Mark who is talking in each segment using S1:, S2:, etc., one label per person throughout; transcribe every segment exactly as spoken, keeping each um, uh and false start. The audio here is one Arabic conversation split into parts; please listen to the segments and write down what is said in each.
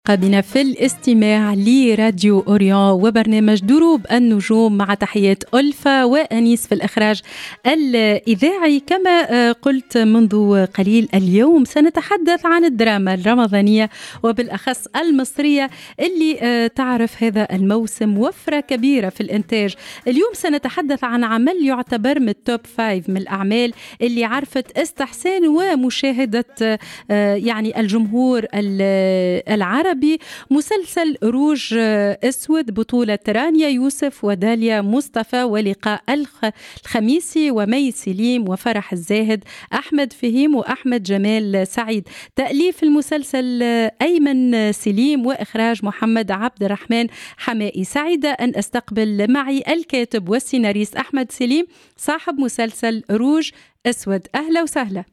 S1: بنا في الاستماع لراديو أوريون وبرنامج دروب النجوم مع تحيات ألفا وأنيس في الإخراج الإذاعي. كما قلت منذ قليل، اليوم سنتحدث عن الدراما الرمضانية وبالأخص المصرية اللي تعرف هذا الموسم وفرة كبيرة في الإنتاج. اليوم سنتحدث عن عمل يعتبر من التوب فايف من الأعمال اللي عرفت استحسان ومشاهدة يعني الجمهور العربي. مسلسل روج أسود بطولة رانيا يوسف وداليا مصطفى ولقاء الخميسي ومي سليم وفرح الزاهد، أحمد فهيم وأحمد جمال سعيد. تأليف المسلسل أيمن سليم وإخراج محمد عبد الرحمن حمائي. سعيدة أن أستقبل معي الكاتب والسيناريست أحمد سليم صاحب مسلسل روج أسود. أهلا وسهلا.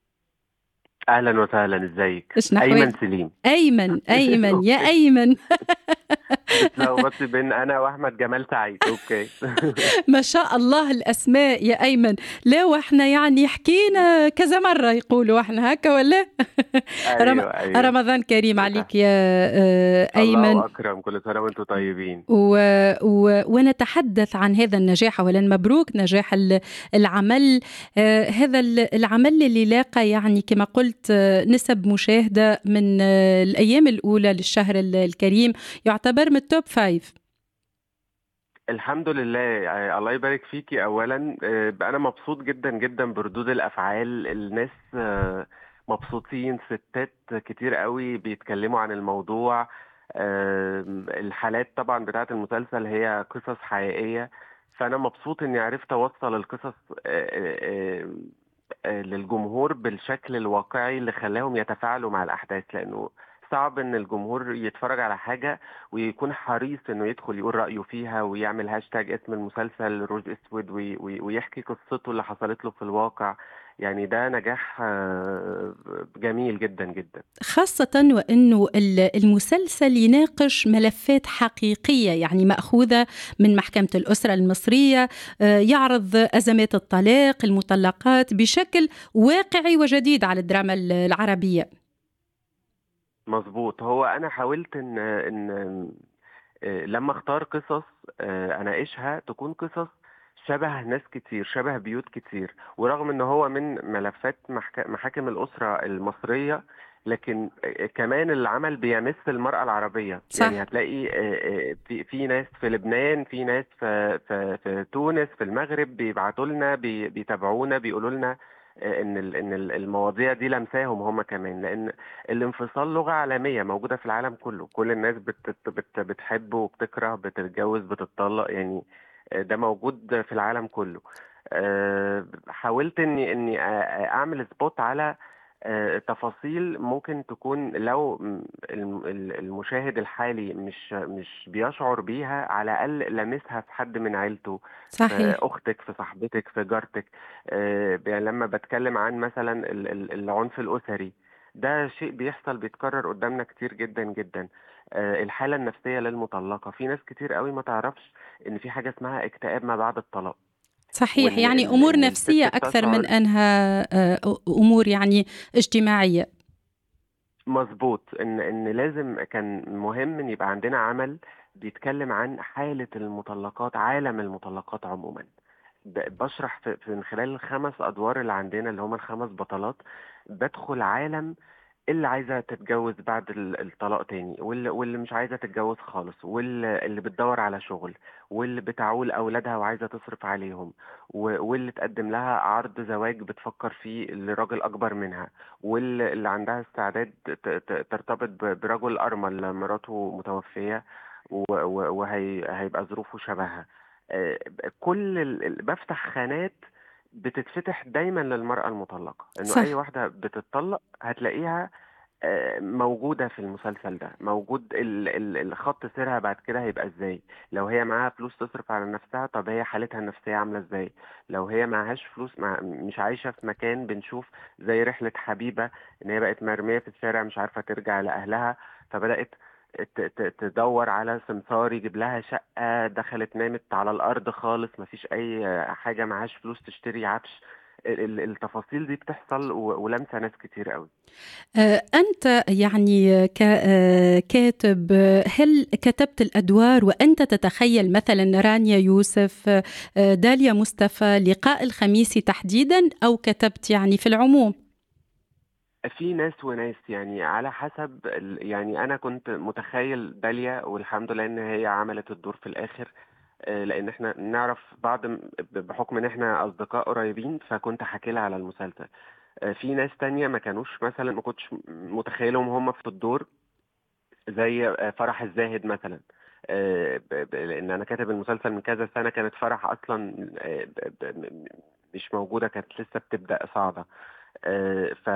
S2: اهلا وسهلا، ازيك؟
S1: إيش نحوال؟
S2: ايمن سليم.
S1: أيمن أيمن يا أيمن.
S2: بتلخبطي بين انا واحمد جمال سعيد. اوكي.
S1: ما شاء الله الأسماء يا أيمن. لا وإحنا يعني حكينا كذا مرة يقولوا إحنا هكا ولا. رم...
S2: ايوه ايوه.
S1: رمضان كريم
S2: بتاع.
S1: عليك يا آه، أيمن.
S2: الله اكرم، كل سنه وانتم طيبين.
S1: و... و... ونتحدث عن هذا النجاح. أولا مبروك نجاح العمل. آه هذا العمل اللي لاقى يعني كما قلت آه نسب مشاهدة من آه الأيام الأولى للشهر الكريم، يعتبر من التوب فايف.
S2: الحمد لله. يعني الله يبارك فيكي. اولا آه، انا مبسوط جدا جدا بردود الافعال. الناس آه، مبسوطين، ستات كتير قوي بيتكلموا عن الموضوع. آه، الحالات طبعا بتاعت المسلسل هي قصص حقيقية، فانا مبسوط اني عرفت اوصل القصص آه، آه، آه، للجمهور بالشكل الواقعي اللي خلاهم يتفاعلوا مع الاحداث، لانه صعب ان الجمهور يتفرج على حاجة ويكون حريص انه يدخل يقول رأيه فيها ويعمل هاشتاج اسم المسلسل روج اسود وي- وي- ويحكي قصته اللي حصلت له في الواقع. يعني ده نجاح آه، جميل جدا جدا.
S1: خاصة وأنه المسلسل يناقش ملفات حقيقية يعني مأخوذة من محكمة الأسرة المصرية، يعرض أزمات الطلاق المطلقات بشكل واقعي وجديد على الدراما العربية.
S2: مظبوط. هو انا حاولت ان ان آه، لما اختار قصص آه، اناقشها تكون قصص شبه ناس كتير، شبه بيوت كتير، ورغم ان هو من ملفات محك- محاكم الأسرة المصرية، لكن آه، كمان العمل بيمس المرأة العربية. يعني
S1: صح.
S2: هتلاقي آه، آه، في في ناس في لبنان، في ناس في في في تونس، في المغرب بيبعتوا لنا، بي- بيتابعونا، بيقولوا لنا آه، ان ال- ان ال- المواضيع دي لمساهم هم كمان، لان الانفصال لغة عالمية موجودة في العالم كله. كل الناس بت بت بتحب وبتكره، بتتجوز، بتطلق، يعني آه، ده موجود في العالم كله. آه، حاولت اني اني آه، اعمل سبوت على آه، تفاصيل ممكن تكون لو م- الم- ال- المشاهد الحالي مش مش بيشعر بيها، على الأقل لمسها في حد من عيلته، في
S1: صحيح.
S2: أختك، في صاحبتك، في جارتك. آه، يعني لما بتكلم عن مثلا ال- ال- العنف الأسري، ده شيء بيحصل، بيتكرر قدامنا كتير جدا جدا. آه، الحالة النفسية للمطلقة، في ناس كتير قوي ما تعرفش ان في حاجة اسمها اكتئاب ما بعد الطلاق،
S1: صحيح،
S2: وان
S1: يعني
S2: ان
S1: أمور
S2: ان
S1: نفسية
S2: الست
S1: أكثر من
S2: بتشعر.
S1: أنها آه، أمور يعني اجتماعية.
S2: مظبوط. ان ان لازم كان مهم ان يبقى عندنا عمل بيتكلم عن حالة المطلقات، عالم المطلقات عموما. ب- بشرح في في- من خلال الخمس ادوار اللي عندنا، اللي هم الخمس بطلات، بدخل عالم اللي عايزة تتجوز بعد ال- الطلاق تاني، واللي, واللي مش عايزة تتجوز خالص، واللي اللي بتدور على شغل، واللي بتعول أولادها وعايزة تصرف عليهم، و- واللي تقدم لها عرض زواج بتفكر فيه لراجل أكبر منها، واللي اللي عندها استعداد ت- ت- ترتبط ب- برجل أرمل مراته متوفية، وهيبقى ظروفه شبهها. آه، كل ال- ال- بفتح خانات بتتفتح دايما للمرأة المطلقة، انه اي
S1: صح.
S2: واحدة بتتطلق هتلاقيها آه، موجودة في المسلسل ده. موجود ال- ال- الخط سيرها بعد كده هيبقى ازاي. لو هي معاها فلوس تصرف على نفسها، طب هي حالتها النفسية عاملة ازاي. لو هي معهاش فلوس، مع مش عايشة في مكان، بنشوف زي رحلة حبيبة، ان هي بقت مرمية في الشارع مش عارفة ترجع لأهلها، فبدأت ت- ت- تدور على سمسار يجيب لها شقة. دخلت نامت على الأرض خالص، مفيش أي حاجة، معهاش فلوس تشتري عفش. ال- ال- التفاصيل دي بتحصل و- ولمسة ناس كتير قوي.
S1: آه، أنت يعني ككاتب، هل كتبت الأدوار وأنت تتخيل مثلا رانيا يوسف، آه، داليا مصطفى، لقاء الخميسي تحديدا، أو كتبت يعني في العموم؟
S2: في ناس وناس، يعني على حسب ال- يعني انا كنت متخيل داليا، والحمد لله ان هي عملت الدور في الاخر. آه، لان احنا نعرف بعض م- بحكم ان احنا اصدقاء قريبين، فكنت حكي لها على المسلسل. آه، في ناس تانية ما كانوش مثلا، ما كنتش متخيلهم هم في الدور، زي آه، فرح الزاهد مثلا. آه، ب- ب- لان انا كاتب المسلسل من كذا سنة، كانت فرح اصلا آه، ب- ب- م- مش موجودة، كانت لسه بتبدأ صاعدة. آه، ف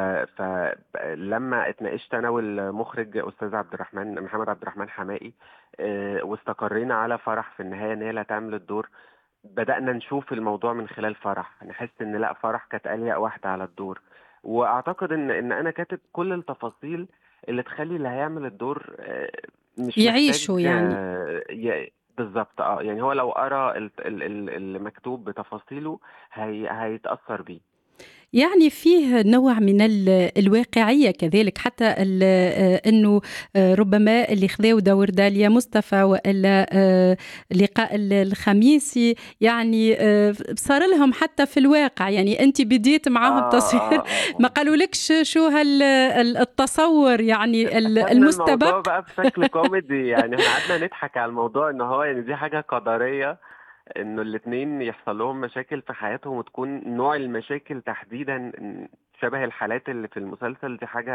S2: فلما اتناقشت انا والمخرج استاذ عبد الرحمن محمد عبد الرحمن حمائي، آه، واستقرينا على فرح في النهايه ان هي اللي هتعمل الدور، بدأنا نشوف الموضوع من خلال فرح، نحس ان لا، فرح كانت أليق واحده على الدور. واعتقد ان ان انا كاتب كل التفاصيل اللي تخلي اللي هيعمل الدور آه، مش محتاج
S1: يعيشوا يعني.
S2: آه، ي- بالظبط. اه يعني هو لو قرا ال- ال- ال- المكتوب بتفاصيله هي هيتأثر بيه.
S1: يعني فيه نوع من ال- الواقعية كذلك، حتى ال- آه، أنه آه، ربما اللي خذوا دور داليا مصطفى وإلا آه، لقاء ال- الخميسي، يعني آه، صار لهم حتى في الواقع. يعني أنت بديت
S2: اه
S1: معاهم تصوير،
S2: اه اه
S1: ما
S2: اه
S1: قالوا لكش شو هال ال- التصور يعني ال-
S2: خدنا
S1: المستبق؟
S2: الموضوع بقى بشكل كوميدي، يعني احنا قعدنا نضحك على الموضوع ان هو يعني دي حاجة قدرية، انه الاتنين يحصل لهم مشاكل في حياتهم، وتكون نوع المشاكل تحديدا شبه الحالات اللي في المسلسل دي. حاجة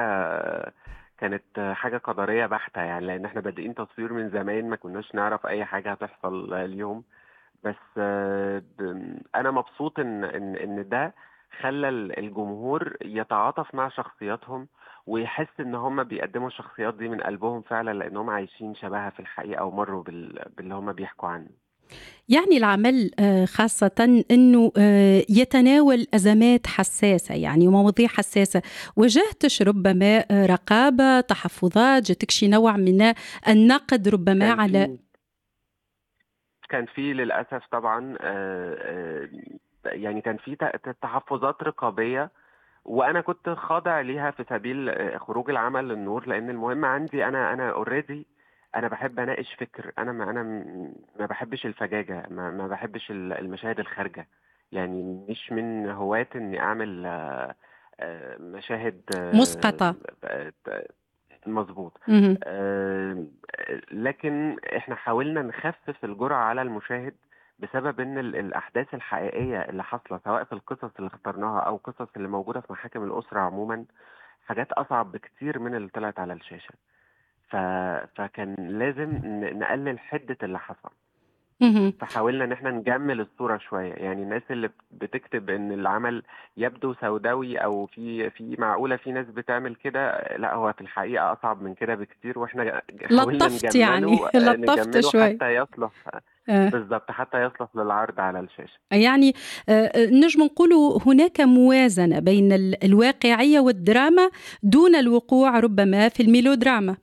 S2: كانت حاجة قدرية بحتة، يعني لان احنا بادئين تصوير من زمان، ما كناش نعرف اي حاجة هتحصل اليوم. بس آه، ب- انا مبسوط ان ان ان ده خلى ال- الجمهور يتعاطف مع شخصياتهم، ويحس ان هم بيقدموا الشخصيات دي من قلبهم فعلا، لانهم عايشين شبهها في الحقيقة، او مروا بال- باللي هم بيحكوا عنه.
S1: يعني العمل آه، خاصة أنه آه، يتناول أزمات حساسة، يعني ومواضيع حساسة. واجهتش ربما آه، رقابة، تحفظات، جاتك شي نوع من النقد ربما
S2: كان
S1: على؟
S2: في كان في للاسف طبعا، آه، آه، يعني كان في ت- تحفظات رقابية، وانا كنت خاضع ليها في سبيل آه، خروج العمل للنور، لان المهم عندي انا انا اوريدي انا بحب اناقش فكر. انا ما انا م- ما بحبش الفجاجه، ما, ما بحبش ال- المشاهد الخارجه، يعني مش من هواة اني اعمل آه، آه، مشاهد آه،
S1: مسقطة.
S2: آه، مظبوط.
S1: مهم.
S2: آه، لكن احنا حاولنا نخفف الجرعة على المشاهد، بسبب ان ال- الاحداث الحقيقية اللي حاصلة، سواء في القصص اللي اخترناها او قصص اللي موجودة في محاكم الاسرة عموما، حاجات اصعب بكتير من اللي طلعت على الشاشة. ف... فكان لازم ن- نقلل حدة اللي حصل.
S1: مهم.
S2: فحاولنا ان احنا نجمل الصورة شوية، يعني الناس اللي بتكتب ان العمل يبدو سوداوي، او في في معقولة في ناس بتعمل كده، لا، هو في الحقيقة اصعب من كده بكتير، واحنا حاولنا
S1: لطفت يعني
S2: نجمله
S1: لطفت
S2: نجمله
S1: شوي.
S2: حتى يصلح.
S1: آه.
S2: بالظبط، حتى يصلح للعرض على الشاشة.
S1: يعني آه، آه، نجم نقولوا هناك موازنة بين ال- الواقعية والدراما، دون الوقوع ربما في الميلودراما.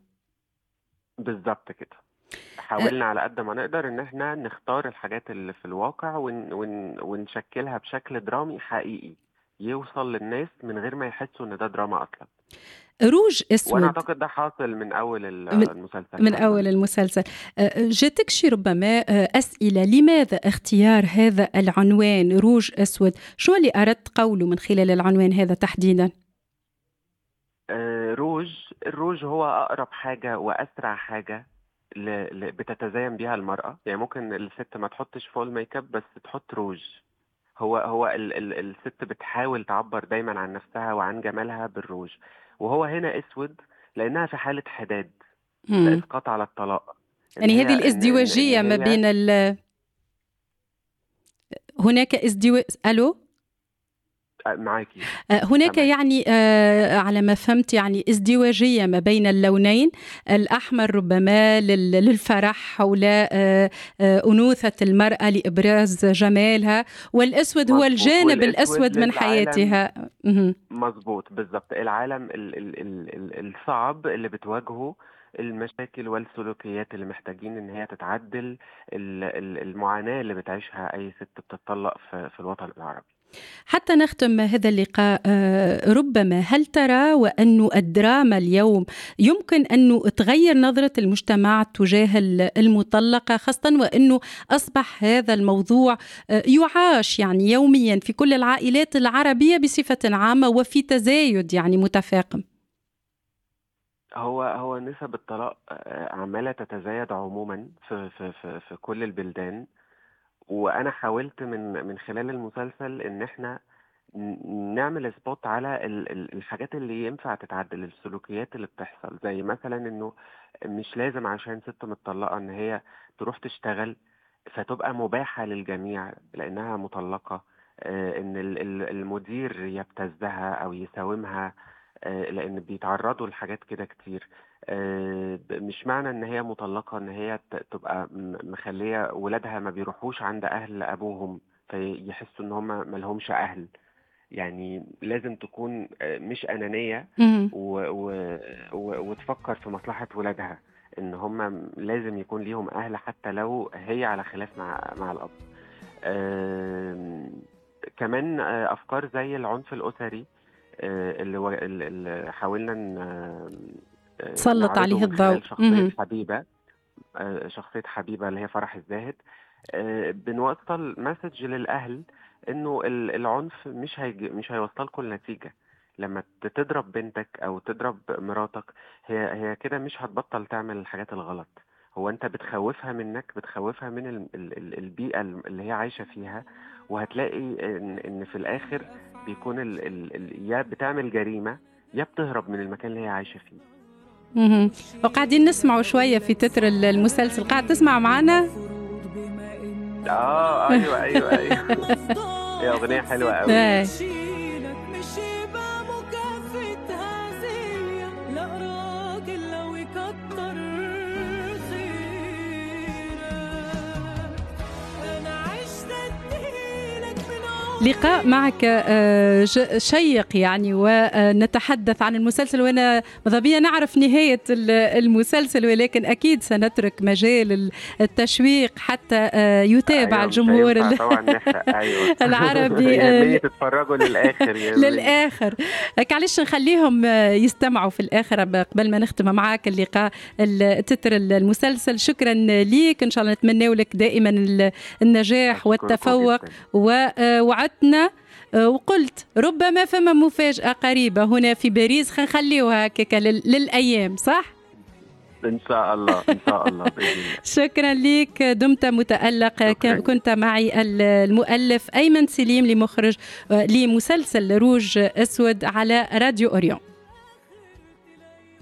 S2: بالظبط كده.
S1: آه،
S2: حاولنا على قد ما نقدر ان احنا نختار الحاجات اللي في الواقع ون... ون... ونشكلها بشكل درامي حقيقي، يوصل للناس من غير ما يحسوا ان ده دراما اصلا.
S1: روج
S2: وانا
S1: أسود.
S2: اعتقد ده حاصل من اول ال-
S1: من
S2: المسلسل
S1: من
S2: كمان.
S1: أول المسلسل. آه، جاتك شي ربما آه، أسئلة، لماذا اختيار هذا العنوان روج أسود؟ شو اللي أردت قوله من خلال العنوان هذا تحديدا؟
S2: آه، روج الروج هو اقرب حاجه واسرع حاجه ل... ل... بتتزين بيها المراه، يعني ممكن الست ما تحطش فول ميك اب، بس تحط روج. هو هو ال... ال... الست بتحاول تعبر دايما عن نفسها وعن جمالها بالروج، وهو هنا اسود لانها في حاله حداد،
S1: مم.
S2: لاسقاط على الطلاق. ان
S1: يعني هذه
S2: هي ان ان ان
S1: الازدواجية ما
S2: هي
S1: بين ال... هناك ازدواج. ألو.
S2: آه، معاكي.
S1: آه، هناك
S2: سامعك.
S1: يعني آه، على ما فهمت يعني ازدواجية ما بين اللونين. الأحمر ربما لل- للفرح حول آه، آه، أنوثة المرأة لإبراز جمالها، والأسود هو
S2: مظبوط،
S1: الجانب
S2: والاسود
S1: الأسود من
S2: للعالم.
S1: حياتها. مهم.
S2: مظبوط، بالظبط، العالم ال ال ال ال الصعب اللي بتواجهه، المشاكل والسلوكيات اللي محتاجين ان هي تتعدل، ال- ال- المعاناة اللي بتعيشها اي ست بتطلق في, في الوطن العربي.
S1: حتى نختم هذا اللقاء، ربما هل ترى وأن الدراما اليوم يمكن أن تغير نظرة المجتمع تجاه المطلقة، خاصة وأنه أصبح هذا الموضوع يعاش يعني يوميا في كل العائلات العربية بصفة عامة وفي تزايد يعني متفاقم؟
S2: هو هو نسب الطلاق عمالة تتزايد عموما في في في, في كل البلدان. وانا حاولت من من خلال المسلسل ان احنا نعمل سبوت على الحاجات اللي ينفع تتعدل، السلوكيات اللي بتحصل، زي مثلا انه مش لازم عشان ست متطلقة ان هي تروح تشتغل فتبقى مباحة للجميع لانها مطلقة، ان المدير يبتزها او يساومها لان بيتعرضوا لحاجات كده كتير. مش معنى ان هي مطلقة ان هي تبقى مخلية ولادها ما بيروحوش عند اهل ابوهم فيحسوا ان هم ملهمش اهل. يعني لازم تكون مش انانية و... و... و... وتفكر في مصلحة ولادها، ان هم لازم يكون ليهم اهل حتى لو هي على خلاف مع مع الاب. آه... كمان افكار زي العنف الاسري اللي, و... اللي حاولنا
S1: تسلط عليه الضوء.
S2: شخصية حبيبة شخصية حبيبة اللي هي فرح الزاهد، بنوصل مسج للأهل إنه العنف مش هيجي مش هيوصلكم لنتيجة. لما تضرب بنتك أو تضرب مراتك هي هي كده مش هتبطل تعمل الحاجات الغلط. هو أنت بتخوفها منك، بتخوفها من ال ال البيئة اللي هي عايشة فيها، وهتلاقي إن, إن في الآخر بيكون ال ال يا بتعمل جريمة يا بتهرب من المكان اللي هي عايشة فيه.
S1: اها وقاعدين نسمعوا شوية في تتر المسلسل، قاعد تسمع معنا؟
S2: اه ايوه ايوه ايوه هي اغنية حلوة قوي.
S1: لقاء معك شيق يعني، ونتحدث عن المسلسل وانا مضبية نعرف نهاية المسلسل، ولكن اكيد سنترك مجال التشويق حتى يتابع
S2: أيوة
S1: الجمهور
S2: أيوة.
S1: العربي
S2: يا تتفرجوا للاخر
S1: للاخر. معلش نخليهم يستمعوا في الاخر قبل ما نختم معاك اللقاء التتر المسلسل. شكرا ليك، ان شاء الله نتمنى لك دائما النجاح والتفوق. ووعدت وقلت ربما فما مفاجأة قريبة هنا في باريس، خنخليوها هكاك للأيام، صح؟
S2: إن شاء الله إن شاء الله بإذن الله.
S1: شكرا لك، دمت متألق. كنت معي المؤلف أيمن سليم لمخرج لمسلسل روج أسود على راديو أوريون.